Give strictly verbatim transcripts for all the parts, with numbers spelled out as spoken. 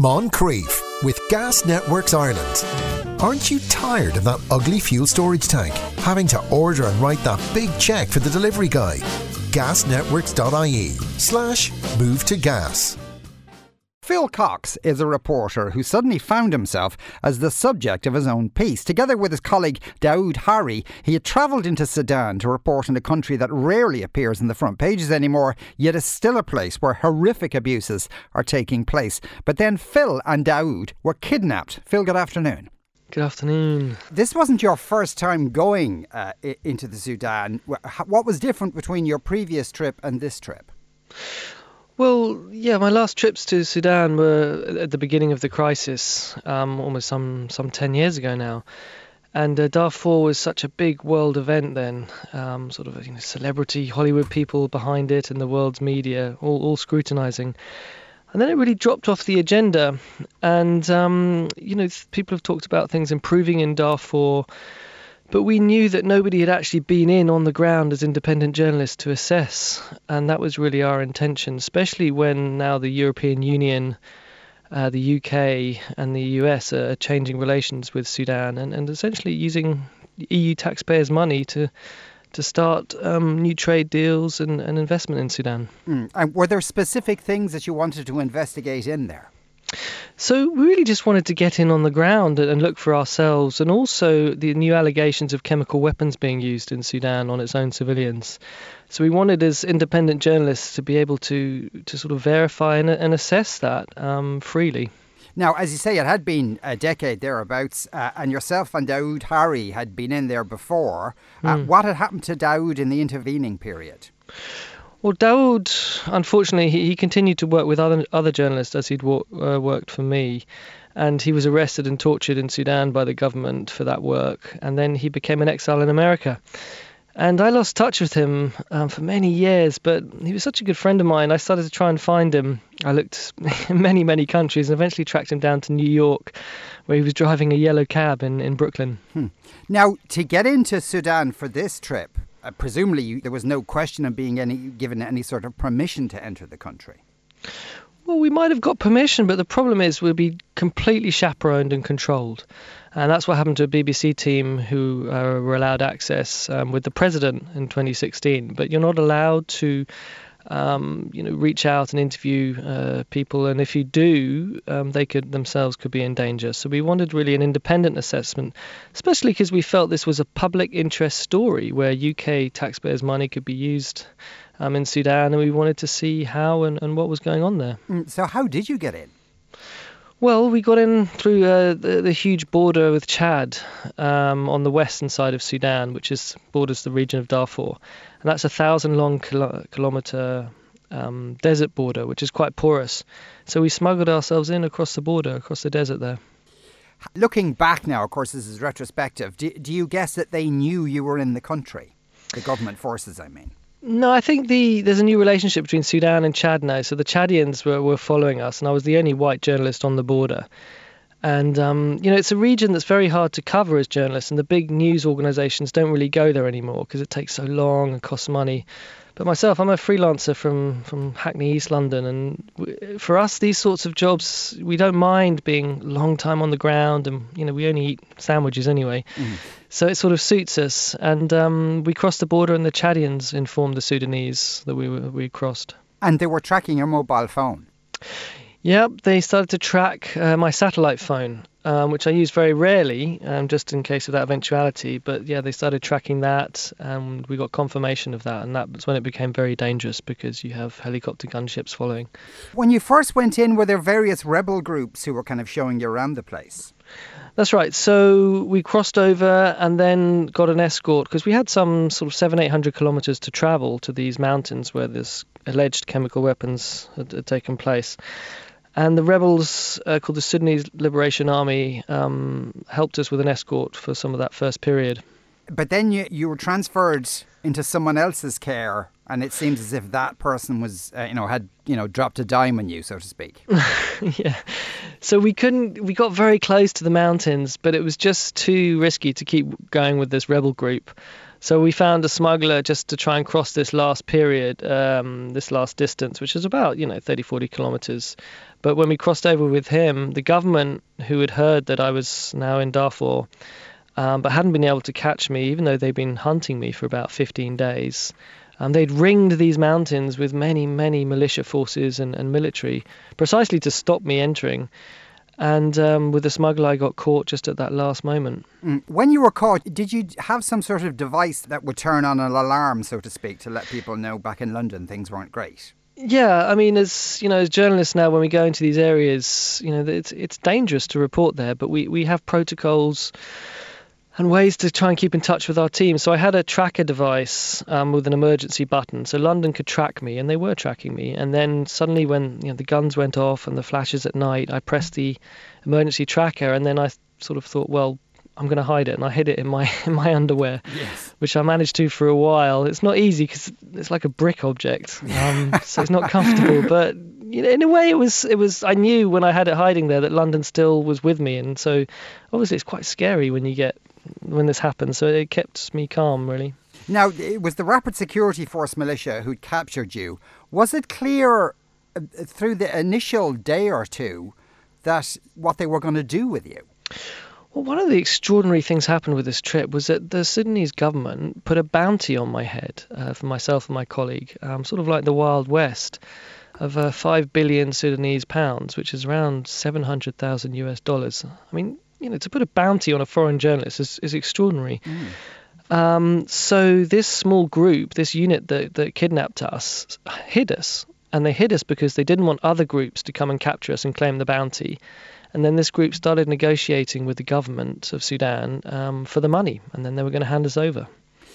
Moncrief with Gas Networks Ireland. Aren't you tired of that ugly fuel storage tank? Having to order and write that big cheque for the delivery guy? gasnetworks.ie slash move to gas. Phil Cox is a reporter who suddenly found himself as the subject of his own piece. Together with his colleague Daoud Harry, he had travelled into Sudan to report on a country that rarely appears in the front pages anymore, yet is still a place where horrific abuses are taking place. But then Phil and Daoud were kidnapped. Phil, good afternoon. Good afternoon. This wasn't your first time going uh, into the Sudan. What was different between your previous trip and this trip? Well, yeah, my last trips to Sudan were at the beginning of the crisis, um, almost some, some ten years ago now. And uh, Darfur was such a big world event then, um, sort of you know, celebrity Hollywood people behind it and the world's media, all, all scrutinising. And then it really dropped off the agenda. And, um, you know, people have talked about things improving in Darfur, but we knew that nobody had actually been in on the ground as independent journalists to assess. And that was really our intention, especially when now the European Union, uh, the U K and the U S are changing relations with Sudan and, and essentially using E U taxpayers' money to to start um, new trade deals and, and investment in Sudan. Mm. And were there specific things that you wanted to investigate in there? So we really just wanted to get in on the ground and look for ourselves, and also the new allegations of chemical weapons being used in Sudan on its own civilians. So we wanted, as independent journalists, to be able to to sort of verify and, and assess that um, freely. Now, as you say, it had been a decade thereabouts, uh, and yourself and Daoud Harry had been in there before. Uh, mm. What had happened to Daoud in the intervening period? Well, Daoud, unfortunately, he, he continued to work with other other journalists as he'd wo- uh, worked for me. And he was arrested and tortured in Sudan by the government for that work. And then he became an exile in America. And I lost touch with him um, for many years, but he was such a good friend of mine. I started to try and find him. I looked in many, many countries and eventually tracked him down to New York, where he was driving a yellow cab in, in Brooklyn. Hmm. Now, to get into Sudan for this trip, Uh, presumably you, there was no question of being any given any sort of permission to enter the country. Well, we might have got permission, but the problem is we'll be completely chaperoned and controlled. And that's what happened to a B B C team who uh, were allowed access um, with the president in twenty sixteen. But you're not allowed to um, you know, reach out and interview uh, people. And if you do, um, they could themselves could be in danger. So we wanted really an independent assessment, especially because we felt this was a public interest story where U K taxpayers' money could be used um, in Sudan. And we wanted to see how and, and what was going on there. So how did you get in? Well, we got in through uh, the, the huge border with Chad um, on the western side of Sudan, which is borders the region of Darfur. And that's a thousand long kilo- kilometre um, desert border, which is quite porous. So we smuggled ourselves in across the border, across the desert there. Looking back now, of course, this is retrospective. Do, do you guess that they knew you were in the country? The government forces, I mean. No, I think the there's a new relationship between Sudan and Chad now. So the Chadians were, were following us, and I was the only white journalist on the border. And, um, you know, it's a region that's very hard to cover as journalists, and the big news organisations don't really go there anymore because it takes so long and costs money. But myself, I'm a freelancer from, from Hackney, East London, and w- for us, these sorts of jobs, we don't mind being long time on the ground, and, you know, we only eat sandwiches anyway. Mm. So it sort of suits us. And um, we crossed the border, and the Chadians informed the Sudanese that we were, we crossed. And they were tracking your mobile phone? Yep, they started to track uh, my satellite phone, um, which I use very rarely, um, just in case of that eventuality. But yeah, they started tracking that, and we got confirmation of that. And that was when it became very dangerous because you have helicopter gunships following. When you first went in, were there various rebel groups who were kind of showing you around the place? That's right. So we crossed over and then got an escort because we had some sort of seven, eight hundred kilometres to travel to these mountains where this alleged chemical weapons had, had taken place. And the rebels uh, called the Sudanese Liberation Army um, helped us with an escort for some of that first period. But then you, you were transferred into someone else's care, and it seems as if that person was, uh, you know, had, you know, dropped a dime on you, so to speak. Yeah. So we couldn't, we got very close to the mountains, but it was just too risky to keep going with this rebel group. So we found a smuggler just to try and cross this last period, um, this last distance, which is about, you know, thirty, forty kilometers. But when we crossed over with him, the government, who had heard that I was now in Darfur, um, but hadn't been able to catch me, even though they'd been hunting me for about fifteen days, um, they'd ringed these mountains with many, many militia forces and, and military, precisely to stop me entering. And um, with the smuggler, I got caught just at that last moment. Mm. When you were caught, did you have some sort of device that would turn on an alarm, so to speak, to let people know back in London things weren't great? Yeah, I mean, as you know, as journalists now, when we go into these areas, you know, it's it's dangerous to report there, but we, we have protocols and ways to try and keep in touch with our team. So I had a tracker device um, with an emergency button, so London could track me, and they were tracking me. And then suddenly, when you know the guns went off and the flashes at night, I pressed the emergency tracker, and then I sort of thought, well, I'm going to hide it, and I hid it in my in my underwear, yes. which I managed to for a while. It's not easy because it's like a brick object, um, so it's not comfortable. But you know, in a way, it was it was. I knew when I had it hiding there that London still was with me, and so obviously it's quite scary when you get when this happens. So it kept me calm, really. Now, it was the Rapid Security Force militia who'd captured you. Was it clear uh, through the initial day or two that what they were going to do with you? Well, one of the extraordinary things happened with this trip was that the Sudanese government put a bounty on my head uh, for myself and my colleague, um, sort of like the Wild West, of uh, five billion Sudanese pounds, which is around seven hundred thousand U S dollars. I mean, you know, to put a bounty on a foreign journalist is, is extraordinary. Mm. Um, so this small group, this unit that, that kidnapped us, hid us. And they hid us because they didn't want other groups to come and capture us and claim the bounty. And then this group started negotiating with the government of Sudan um, for the money, and then they were going to hand us over.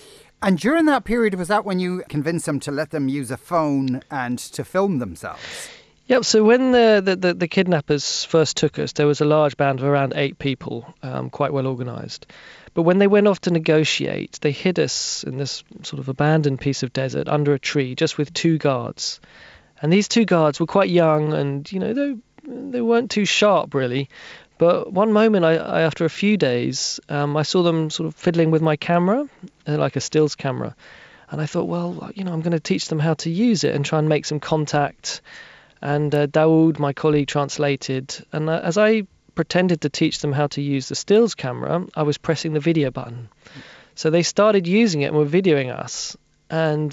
And during that period, was that when you convinced them to let them use a phone and to film themselves? Yep, so when the, the, the, the kidnappers first took us, there was a large band of around eight people, um, quite well organised. But when they went off to negotiate, they hid us in this sort of abandoned piece of desert under a tree, just with two guards. And these two guards were quite young and, you know, they, they weren't too sharp, really. But one moment, I, I after a few days, um, I saw them sort of fiddling with my camera, uh, like a stills camera. And I thought, well, you know, I'm going to teach them how to use it and try and make some contact. And uh, Dawood, my colleague, translated. And uh, as I pretended to teach them how to use the stills camera, I was pressing the video button. So they started using it and were videoing us. And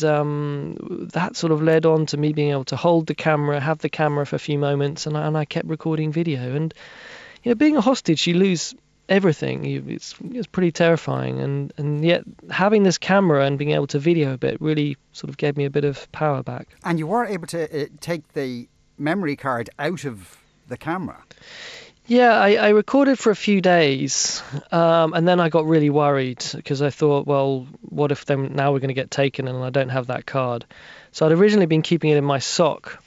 um, that sort of led on to me being able to hold the camera, have the camera for a few moments, and I, and I kept recording video. And you know, being a hostage, you lose everything. You, it's it's pretty terrifying. And, and yet having this camera and being able to video a bit really sort of gave me a bit of power back. And you were able to uh, take the memory card out of the camera. Yeah, I, I recorded for a few days, um, and then I got really worried because I thought, well, what if then now we're going to get taken and I don't have that card? So I'd originally been keeping it in my sock,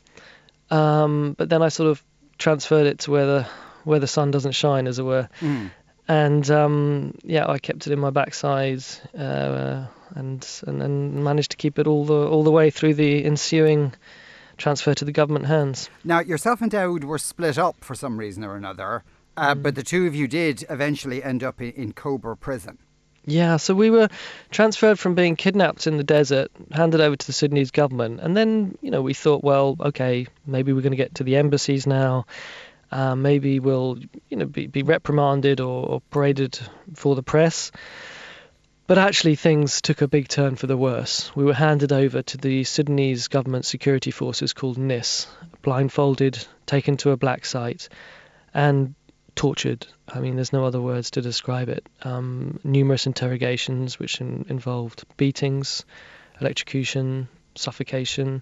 um, but then I sort of transferred it to where the where the sun doesn't shine, as it were. Mm. And um, yeah, I kept it in my backside, uh, and and then managed to keep it all the all the way through the ensuing transfer to the government hands. Now, yourself and Dawood were split up for some reason or another, uh, mm. but the two of you did eventually end up in, in Cobra prison. Yeah, so we were transferred from being kidnapped in the desert, handed over to the Sudanese government, and then, you know, we thought, well, okay, maybe we're going to get to the embassies now. Uh, maybe we'll, you know, be, be reprimanded or, or paraded for the press. But actually, things took a big turn for the worse. We were handed over to the Sudanese government security forces called N I S, blindfolded, taken to a black site, and tortured. I mean, there's no other words to describe it. Um, numerous interrogations, which in, involved beatings, electrocution, suffocation.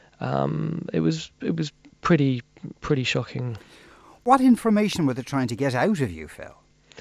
Um, it was it was pretty pretty shocking. What information were they trying to get out of you, Phil?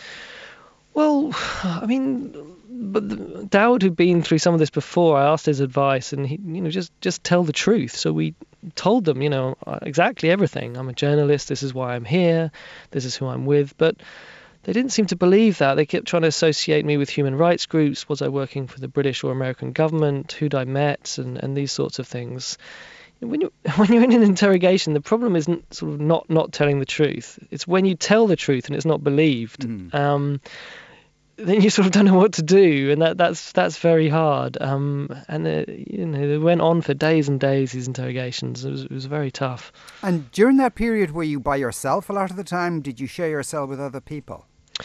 Well, I mean, but the, Dawood, who'd been through some of this before, I asked his advice, and he, you know, just just tell the truth. So we told them, you know, exactly everything. I'm a journalist. This is why I'm here. This is who I'm with. But they didn't seem to believe that. They kept trying to associate me with human rights groups. Was I working for the British or American government? Who'd I met? And, and these sorts of things. When you when you're in an interrogation, the problem isn't sort of not not telling the truth. It's when you tell the truth and it's not believed. Mm. Um, then you sort of don't know what to do, and that that's that's very hard. Um, and uh, you know, they went on for days and days, these interrogations. It was it was very tough. And during that period, were you by yourself a lot of the time? Did you share your cell with other people?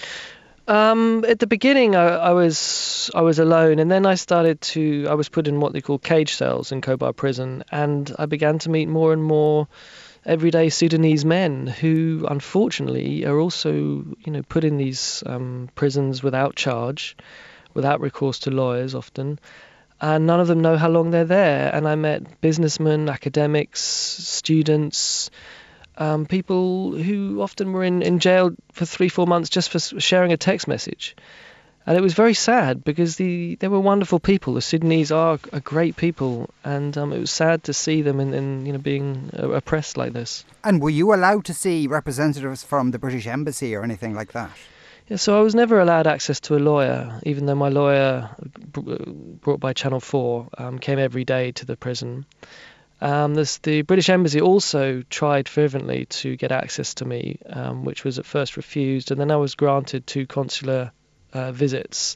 Um, at the beginning, I, I was I was alone, and then I started to. I was put in what they call cage cells in Kobar prison, and I began to meet more and more everyday Sudanese men who, unfortunately, are also, you know, put in these um, prisons without charge, without recourse to lawyers often, and none of them know how long they're there. And I met businessmen, academics, students. Um, people who often were in, in jail for three, four months just for sharing a text message. And it was very sad because the they were wonderful people. The Sudanese are, are great people, and um, it was sad to see them in, in you know being oppressed like this. And were you allowed to see representatives from the British Embassy or anything like that? Yeah, so I was never allowed access to a lawyer, even though my lawyer, brought by Channel four, um, came every day to the prison. Um, this, the British Embassy also tried fervently to get access to me, um, which was at first refused, and then I was granted two consular uh, visits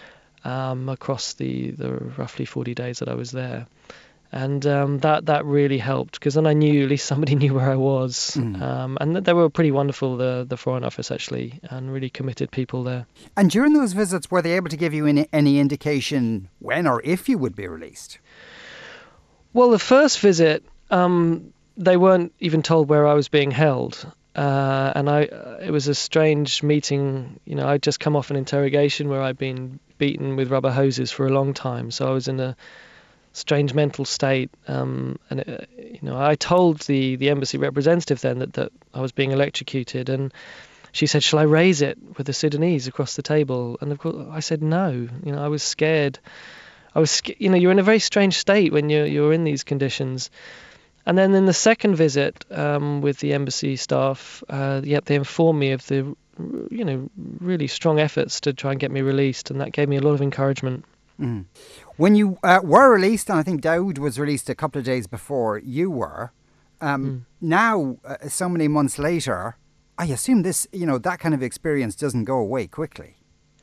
um, across the, the roughly forty days that I was there. And um, that, that really helped, because then I knew, at least somebody knew where I was. Mm. Um, and they were pretty wonderful, the, the Foreign Office, actually, and really committed people there. And during those visits, were they able to give you any, any indication when or if you would be released? Well, the first visit, um, they weren't even told where I was being held. Uh, and I, uh, it was a strange meeting. You know, I'd just come off an interrogation where I'd been beaten with rubber hoses for a long time. So I was in a strange mental state. Um, and, it, you know, I told the, the embassy representative then that, that I was being electrocuted. And she said, shall I raise it with the Sudanese across the table? And of course, I said no. You know, I was scared. I was, you know, you're in a very strange state when you're you're in these conditions. And then in the second visit um, with the embassy staff, uh, yet they informed me of the, you know, really strong efforts to try and get me released, and that gave me a lot of encouragement. Mm. When you uh, were released, and I think Daoud was released a couple of days before you were, um, mm. now, uh, so many months later, I assume this, you know, that kind of experience doesn't go away quickly.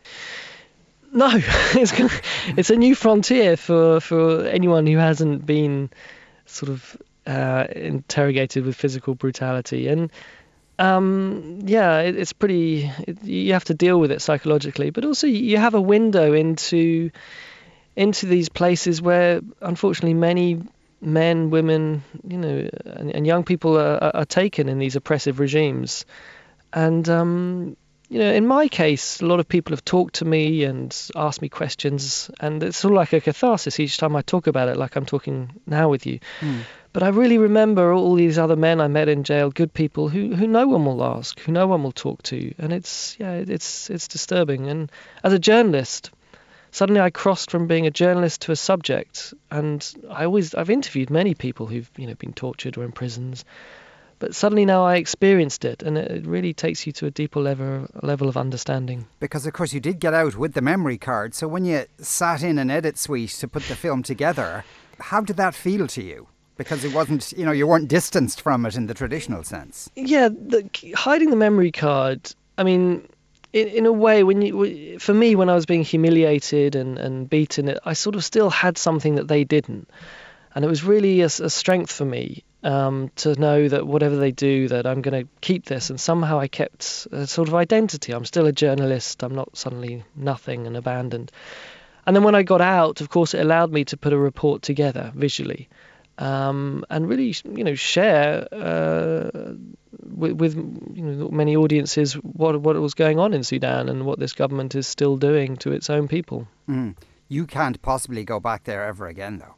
No, it's gonna, it's a new frontier for, for anyone who hasn't been sort of uh, interrogated with physical brutality. And um, yeah, it, it's pretty, it, you have to deal with it psychologically, but also you have a window into into these places where unfortunately many men, women, you know, and, and young people are, are taken in these oppressive regimes. And um You know, in my case, a lot of people have talked to me and asked me questions, and it's sort of like a catharsis each time I talk about it, like I'm talking now with you. Mm. But I really remember all these other men I met in jail, good people who, who no one will ask, who no one will talk to, and it's yeah, it's it's disturbing. And as a journalist, suddenly I crossed from being a journalist to a subject, and I always I've interviewed many people who've you know been tortured or in prisons. But suddenly now I experienced it, and it really takes you to a deeper level level of understanding. Because, of course, you did get out with the memory card. So when you sat in an edit suite to put the film together, how did that feel to you? Because it wasn't, you know, you weren't distanced from it in the traditional sense. Yeah, the, hiding the memory card, I mean, in, in a way, when you, for me, when I was being humiliated and, and beaten, I sort of still had something that they didn't. And it was really a, a strength for me. Um, to know that whatever they do, that I'm going to keep this, and somehow I kept a sort of identity. I'm still a journalist. I'm not suddenly nothing and abandoned. And then when I got out, of course, it allowed me to put a report together visually, um, and really, you know, share uh, with, with you know many audiences what what was going on in Sudan and what this government is still doing to its own people. Mm. You can't possibly go back there ever again, though.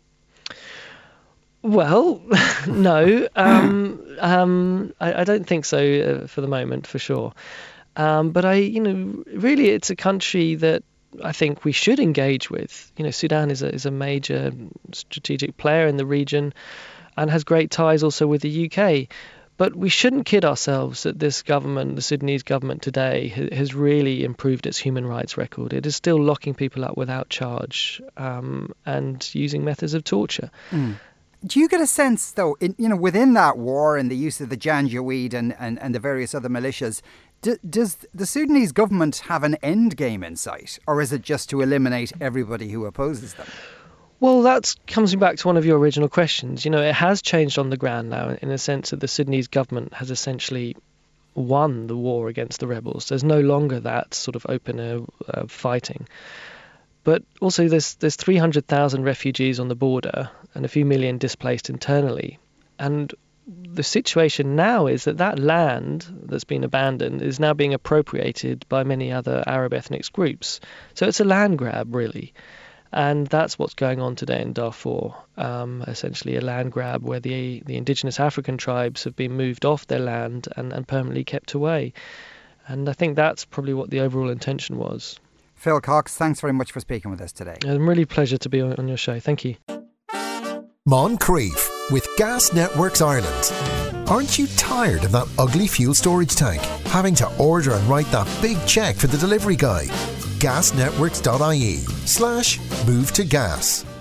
Well, no, um, um, I, I don't think so uh, for the moment, for sure. Um, but I, you know, really, it's a country that I think we should engage with. You know, Sudan is a is a major strategic player in the region, and has great ties also with the U K. But we shouldn't kid ourselves that this government, the Sudanese government today, ha- has really improved its human rights record. It is still locking people up without charge um, and using methods of torture. Mm. Do you get a sense, though, in, you know, within that war and the use of the Janjaweed and, and, and the various other militias, do, does the Sudanese government have an end game in sight, or is it just to eliminate everybody who opposes them? Well, that comes back to one of your original questions. You know, it has changed on the ground now in the sense that the Sudanese government has essentially won the war against the rebels. There's no longer that sort of open uh, uh, fighting. But also there's there's three hundred thousand refugees on the border and a few million displaced internally. And the situation now is that that land that's been abandoned is now being appropriated by many other Arab ethnic groups. So it's a land grab, really. And that's what's going on today in Darfur, um, essentially a land grab where the the indigenous African tribes have been moved off their land and, and permanently kept away. And I think that's probably what the overall intention was. Phil Cox, thanks very much for speaking with us today. It's a really pleasure to be on, on your show. Thank you. Moncrief with Gas Networks Ireland. Aren't you tired of that ugly fuel storage tank? Having to order and write that big cheque for the delivery guy? gasnetworks.ie slash move to gas.